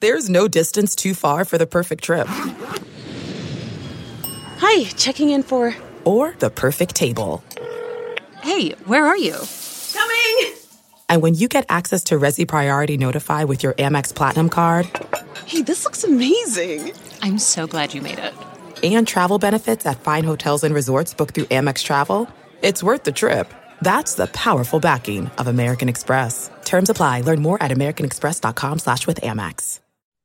There's no distance too far for the perfect trip. Hi, checking in for... Or the perfect table. Hey, where are you? Coming! And when you get access to Resi Priority Notify with your Amex Platinum card... Hey, this looks amazing. I'm so glad you made it. And travel benefits at fine hotels and resorts booked through Amex Travel, it's worth the trip. That's the powerful backing of American Express. Terms apply. Learn more at americanexpress.com/withAmex.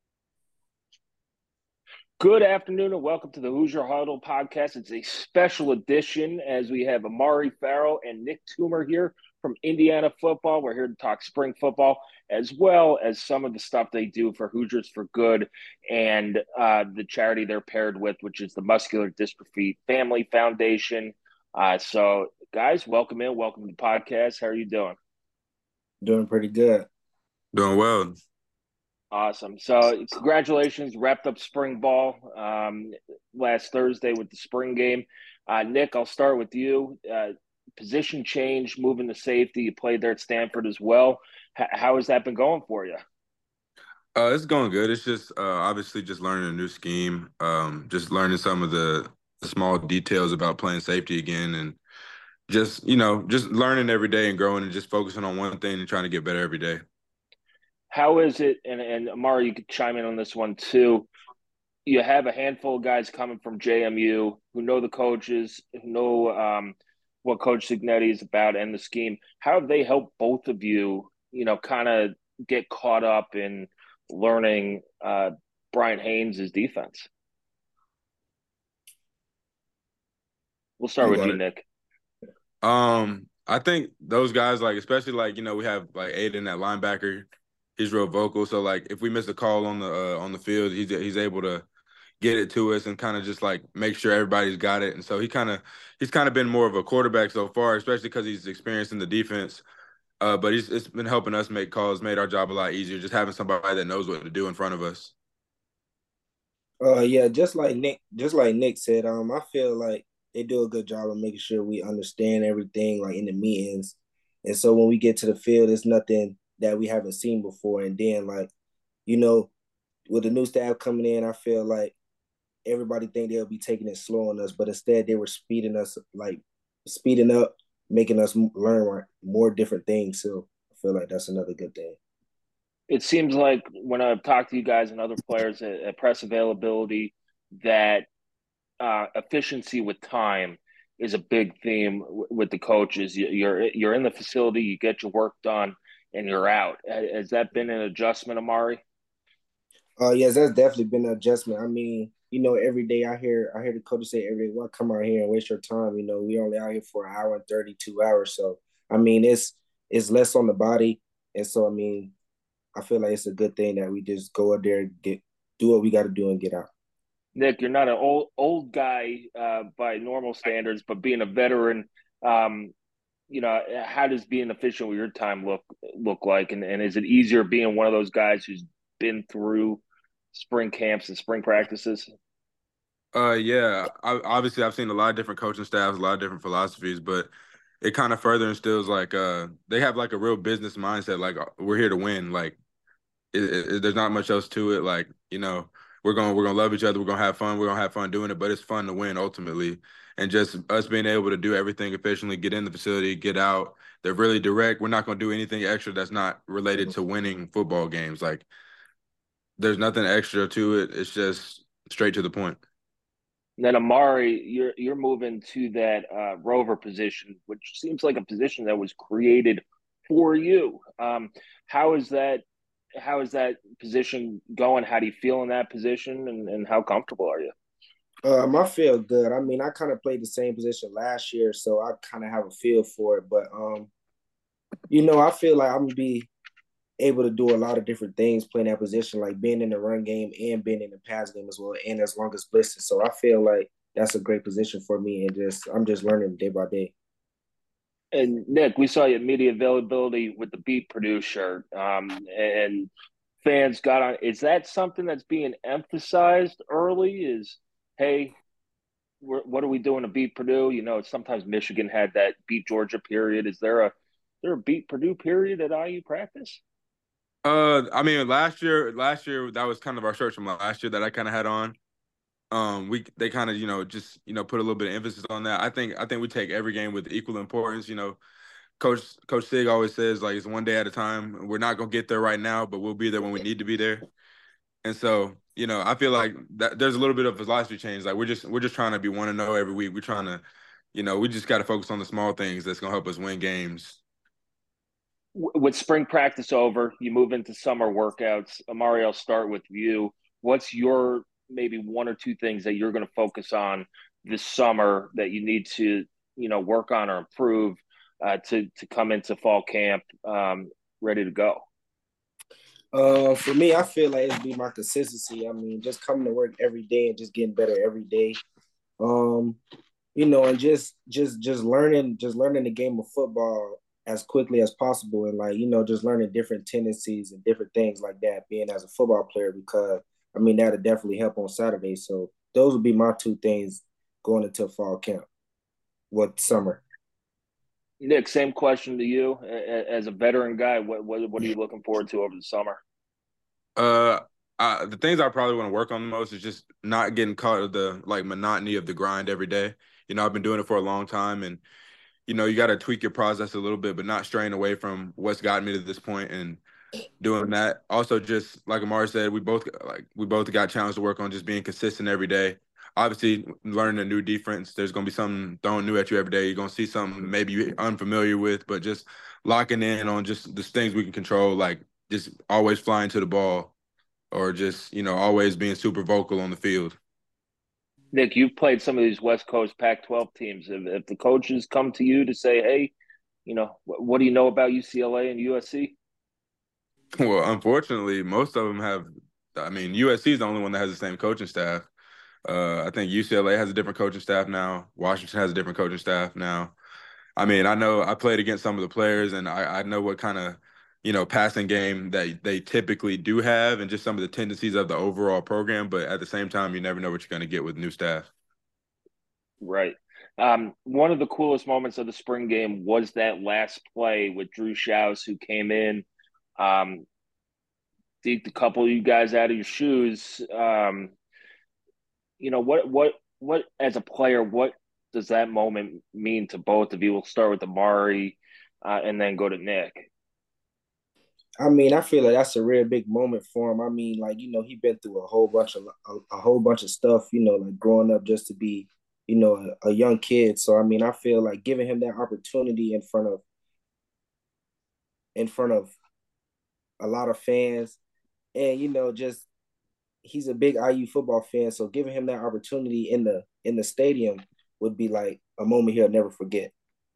Good afternoon and welcome to the Hoosier Huddle podcast. It's a special edition as we have Amari Farrell and Nick Toomer here from Indiana football. We're here to talk spring football as well as some of the stuff they do for Hoosiers for Good and the charity they're paired with, which is the Muscular Dystrophy Family Foundation. So, guys, welcome in. Welcome to the podcast. How are you doing? Doing pretty good. Doing well. Awesome. So congratulations, wrapped up spring ball last Thursday with the spring game. Nick, I'll start with you. Position change, moving to safety. You played there at Stanford as well. How has that been going for you? It's going good. It's just obviously just learning a new scheme, just learning some of the small details about playing safety again, and just learning every day and growing and just focusing on one thing and trying to get better every day. How is it, and Amari, you could chime in on this one too, you have a handful of guys coming from JMU who know the coaches, who know what Coach Cignetti is about and the scheme. How have they helped both of you, kind of get caught up in learning Brian Haynes' defense? We'll start with you, Nick. I think those guys, especially we have Aiden at linebacker. He's real vocal, so if we miss a call on the field, he's able to get it to us and kind of just make sure everybody's got it. And so he's kind of been more of a quarterback so far, especially because he's experienced in the defense. But it's been helping us make calls, made our job a lot easier, just having somebody that knows what to do in front of us. Yeah, just like Nick said, I feel like they do a good job of making sure we understand everything in the meetings. And so when we get to the field, it's nothing that we haven't seen before. And then with the new staff coming in, I feel like everybody think they'll be taking it slow on us, but instead they were speeding up, making us learn more different things. So I feel like that's another good thing. It seems like when I've talked to you guys and other players at press availability that efficiency with time is a big theme with the coaches. You're in the facility, you get your work done, and you're out. Has that been an adjustment, Amari? Yes, that's definitely been an adjustment. I mean, every day I hear the coaches say every day, "Well, come out here and waste your time." We only out here for an hour and 32 hours. So I mean, it's less on the body, and so I mean, I feel like it's a good thing that we just go out there, do what we got to do, and get out. Nick, you're not an old guy by normal standards, but being a veteran, how does being efficient with your time look like? And is it easier being one of those guys who's been through spring camps and spring practices? Yeah. Obviously, I've seen a lot of different coaching staffs, a lot of different philosophies, but it kind of further instills they have a real business mindset. We're here to win. There's not much else to it. We're gonna love each other. We're gonna have fun. We're gonna have fun doing it, but it's fun to win ultimately. And just us being able to do everything efficiently, get in the facility, get out. They're really direct. We're not gonna do anything extra that's not related to winning football games. There's nothing extra to it. It's just straight to the point. And then Amari, you're moving to that rover position, which seems like a position that was created for you. How is that position going? How do you feel in that position, and how comfortable are you? I feel good. I mean, I kind of played the same position last year, so I kind of have a feel for it. But I feel like I'm gonna be able to do a lot of different things playing that position, like being in the run game and being in the pass game as well, and as long as blitzing. So I feel like that's a great position for me, and I'm just learning day by day. And Nick, we saw you at media availability with the Beat Purdue shirt, and fans got on. Is that something that's being emphasized early? Is, hey, what are we doing to beat Purdue? Sometimes Michigan had that beat Georgia period. Is there a Beat Purdue period at IU practice? I mean, last year that was kind of our shirt from last year that I kind of had on. They kind of just put a little bit of emphasis on that. I think we take every game with equal importance. Coach Sig always says like it's one day at a time. We're not gonna get there right now, but we'll be there when we need to be there. And so I feel like that there's a little bit of philosophy change. Like we're just trying to be 1-0 every week. We're trying to, we just got to focus on the small things that's gonna help us win games. With spring practice over, you move into summer workouts. Amari, I'll start with you. What's your maybe one or two things that you're going to focus on this summer that you need to, work on or improve to come into fall camp ready to go? For me, I feel like it'd be my consistency. I mean, just coming to work every day and just getting better every day. Um, and just learning the game of football as quickly as possible, and like just learning different tendencies and different things like that. Being as a football player, because I mean that'll definitely help on Saturday. So those would be my two things going into fall camp. What summer? Nick, same question to you. As a veteran guy, what are you looking forward to over the summer? Uh, the things I probably want to work on the most is just not getting caught in the like monotony of the grind every day. I've been doing it for a long time, and you got to tweak your process a little bit, but not straying away from what's gotten me to this point and doing that. Also, just like Amar said, we both got challenged to work on just being consistent every day. Obviously, learning a new defense, there's gonna be something thrown new at you every day. You're gonna see something maybe you're unfamiliar with, but just locking in on just the things we can control, like just always flying to the ball, or just always being super vocal on the field. Nick, you've played some of these West Coast Pac-12 teams. If the coaches come to you to say, "Hey, what do you know about UCLA and USC?" Well, unfortunately, most of them have. I mean, USC is the only one that has the same coaching staff. I think UCLA has a different coaching staff now. Washington has a different coaching staff now. I mean, I know I played against some of the players, and I know what kind of passing game that they typically do have, and just some of the tendencies of the overall program. But at the same time, you never know what you're going to get with new staff. Right. One of the coolest moments of the spring game was that last play with Drew Schaus, who came in, um, deked a couple of you guys out of your shoes. What as a player, what does that moment mean to both of you? We'll start with Amari, and then go to Nick. I mean, I feel like that's a real big moment for him. I mean, like he been through a whole bunch of stuff. Like growing up just to be, a young kid. So I mean, I feel like giving him that opportunity in front of a lot of fans, and just he's a big IU football fan. So giving him that opportunity in the stadium would be like a moment he'll never forget.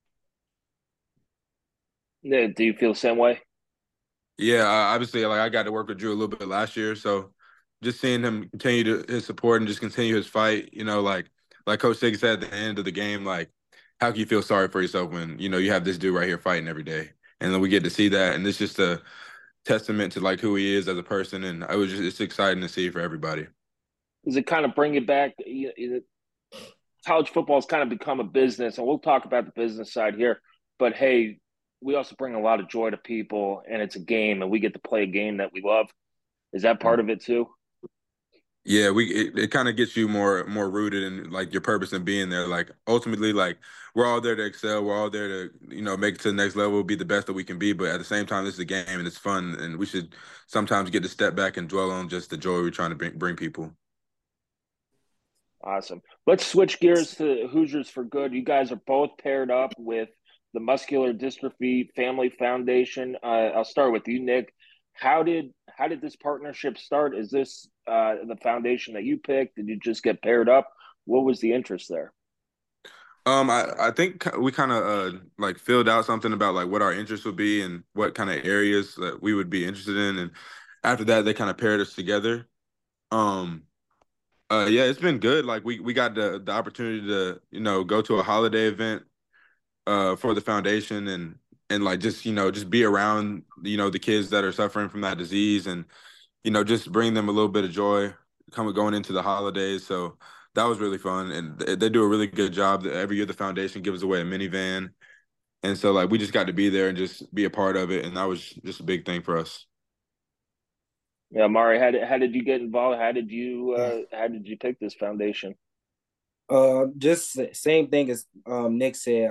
Nick, do you feel the same way? Yeah, obviously, like I got to work with Drew a little bit last year, so just seeing him continue his support and just continue his fight, like Coach Sig said at the end of the game, like how can you feel sorry for yourself when you have this dude right here fighting every day, and then we get to see that, and it's just a testament to like who he is as a person, and it's exciting to see for everybody. Does it kind of bring it back? College football has kind of become a business, and we'll talk about the business side here. But hey, we also bring a lot of joy to people, and it's a game, and we get to play a game that we love. Is that part of it too? Yeah, it kind of gets you more rooted in like your purpose in being there. Like ultimately, like we're all there to excel. We're all there to make it to the next level, be the best that we can be. But at the same time, this is a game and it's fun, and we should sometimes get to step back and dwell on just the joy we're trying to bring people. Awesome. Let's switch gears to Hoosiers for Good. You guys are both paired up with the Muscular Dystrophy Family Foundation. I'll start with you, Nick. How did this partnership start? Is this the foundation that you picked? Did you just get paired up? What was the interest there? I think we kind of like filled out something about like what our interests would be and what kind of areas that we would be interested in, and after that, they kind of paired us together. Um, yeah, it's been good. Like we got the opportunity to go to a holiday event for the foundation, and like just be around the kids that are suffering from that disease, and just bring them a little bit of joy going into the holidays. So that was really fun, and they do a really good job. Every year the foundation gives away a minivan, and so like we just got to be there and just be a part of it, and that was just a big thing for us. Yeah, Mari, how did you get involved? How did you pick this foundation? Just same thing as Nick said.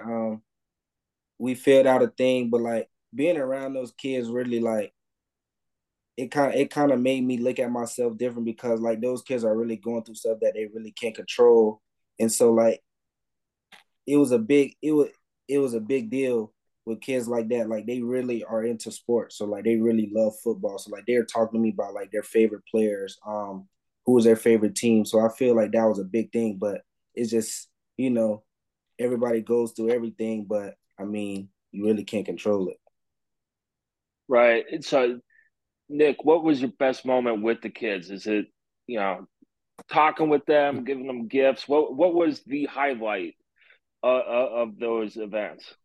We filled out a thing, but like being around those kids really like it kind of made me look at myself different because like those kids are really going through stuff that they really can't control, and so like it was a big it was a big deal with kids like that. Like they really are into sports, so like they really love football. So like they're talking to me about like their favorite players, who was their favorite team. So I feel like that was a big thing, but it's just everybody goes through everything, but I mean you really can't control it. Right. And so, Nick, what was your best moment with the kids? Is it, you know, talking with them, giving them gifts? What was the highlight of those events?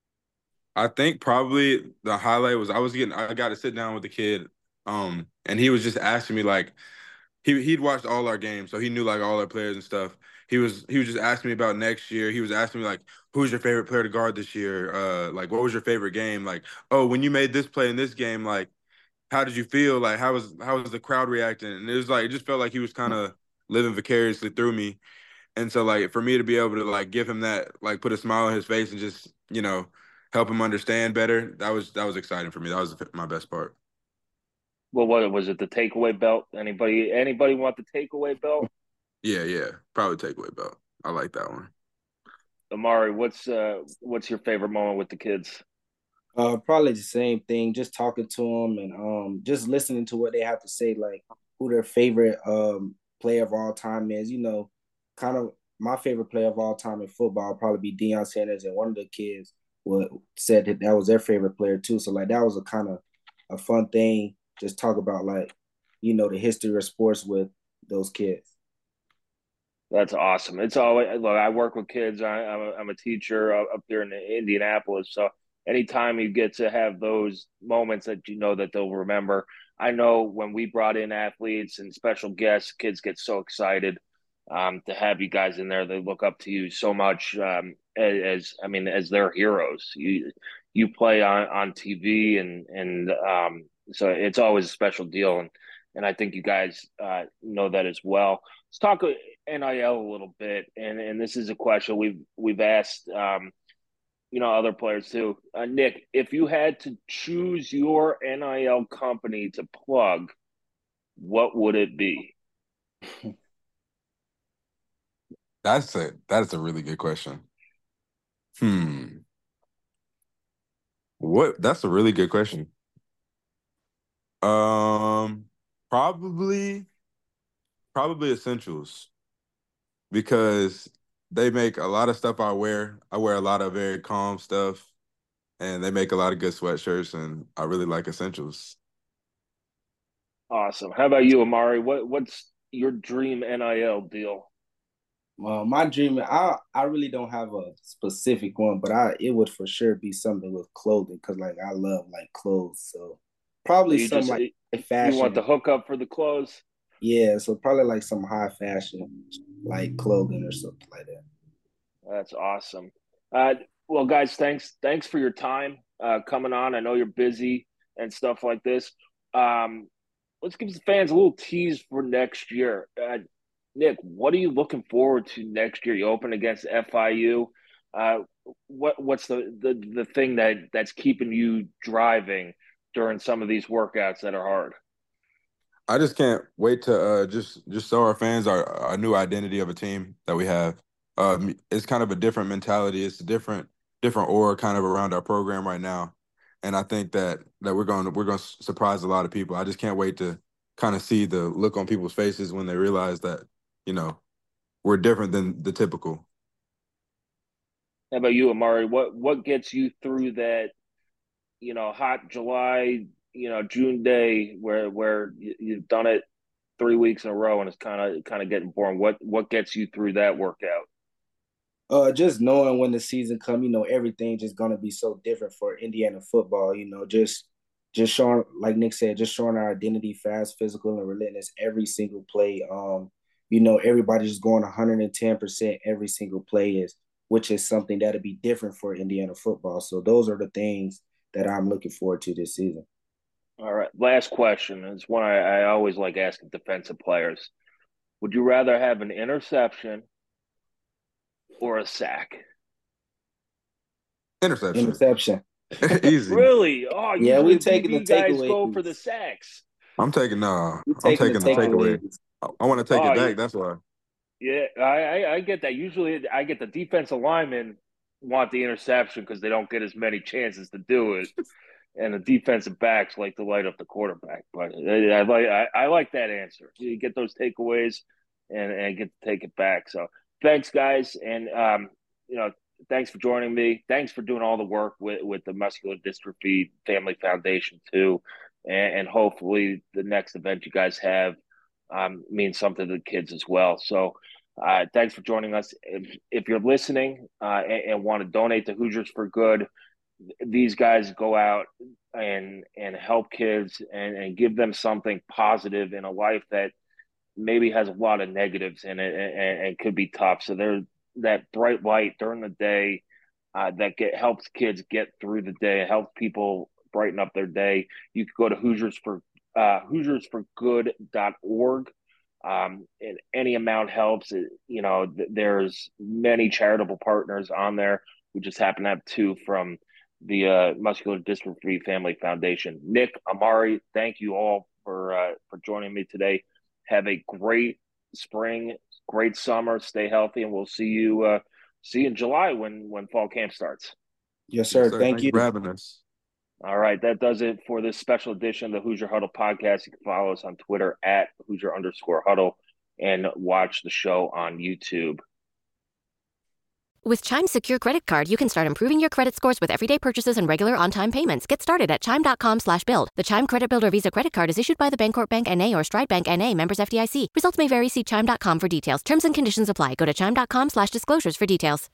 I think probably the highlight was I got to sit down with the kid, and he was just asking me like he'd watched all our games, so he knew like all our players and stuff. He was just asking me about next year. He was asking me like, who's your favorite player to guard this year? Like what was your favorite game? Like, oh, when you made this play in this game, like how did you feel? Like how was the crowd reacting? And it was like it just felt like he was kind of living vicariously through me. And so like for me to be able to like give him that, like put a smile on his face and just, help him understand better, that was exciting for me. That was my best part. Well, what was it? The takeaway belt? Anybody want the takeaway belt? Yeah, yeah. Probably takeaway belt. I like that one. Amari, what's your favorite moment with the kids? Probably the same thing. Just talking to them and just listening to what they have to say, like who their favorite player of all time is. Kind of my favorite player of all time in football would probably be Deion Sanders, and one of the kids said that was their favorite player too. So like that was a kind of a fun thing. Just talk about like the history of sports with those kids. That's awesome. It's always look. I work with kids. I'm a teacher up there in Indianapolis. So anytime you get to have those moments that you know that they'll remember. I know when we brought in athletes and special guests, kids get so excited to have you guys in there. They look up to you so much as their heroes. You play on TV and so it's always a special deal and I think you guys know that as well. Let's talk NIL a little bit, and this is a question we've asked other players too. Nick, if you had to choose your NIL company to plug, what would it be? That's a really good question. Hmm. What That's a really good question. Um probably probably essentials because they make a lot of stuff I wear. I wear a lot of very calm stuff and they make a lot of good sweatshirts and I really like essentials. Awesome. How about you, Amari? What's your dream NIL deal? My dream, I really don't have a specific one, but it would for sure be something with clothing because like I love like clothes, so So probably you some just like you want fashion. the hookup for the clothes? Yeah, so probably like some high fashion like clothing or something like that. That's awesome. Uh, well, guys, thanks for your time coming on. I know you're busy and stuff like this. Um, let's give the fans a little tease for next year. Nick, what are you looking forward to next year? You open against FIU. Uh, what's the thing that's keeping you driving during some of these workouts that are hard? I just can't wait to just show our fans our new identity of a team that we have. It's kind of a different mentality. It's a different aura kind of around our program right now, and I think that we're going to surprise a lot of people. I just can't wait to kind of see the look on people's faces when they realize that you know we're different than the typical. How about you, Amari? What gets you through that hot July, June day where you've done it 3 weeks in a row and it's kind of getting boring. What gets you through that workout? Just knowing when the season come, everything just gonna be so different for Indiana football. Just showing, like Nick said, just showing our identity, fast, physical, and relentless every single play. Everybody's just going 110% every single play which is something that'll be different for Indiana football. So those are the things that I'm looking forward to this season. All right. Last question. It's one I always like asking defensive players. Would you rather have an interception or a sack? Interception. Interception. Easy. Really? Oh, Yeah, usually we taking the DB guys go takeaways. for the sacks. I'm taking We I'm taking the takeaway. takeaways. I want to take Oh, it back. yeah. That's why. Yeah, I get that. Usually, I get the defensive linemen want the interception because they don't get as many chances to do it, and the defensive backs like to light up the quarterback. But I like that answer. You get those takeaways and get to take it back. So thanks, guys, and thanks for joining me. Thanks for doing all the work with the Muscular Dystrophy Family Foundation too, and hopefully the next event you guys have means something to the kids as well. So thanks for joining us. If you're listening and want to donate to Hoosiers for Good, these guys go out and help kids and give them something positive in a life that maybe has a lot of negatives in it and could be tough. So they're that bright light during the day that helps kids get through the day, helps people brighten up their day. You could go to HoosiersForGood.org. And any amount helps. There's many charitable partners on there. We just happen to have two from the Muscular Dystrophy Family Foundation. Nick, Amari, thank you all for joining me today. Have a great spring, great summer. Stay healthy, and we'll see you in July when fall camp starts. Yes, sir. Yes, sir. Thank you for having us. All right, that does it for this special edition of the Hoosier Huddle podcast. You can follow us on Twitter at Hoosier_Huddle and watch the show on YouTube. With Chime's secure credit card, you can start improving your credit scores with everyday purchases and regular on-time payments. Get started at Chime.com/build. The Chime Credit Builder Visa Credit Card is issued by the Bancorp Bank N.A. or Stride Bank N.A. Members FDIC. Results may vary. See Chime.com for details. Terms and conditions apply. Go to Chime.com/disclosures for details.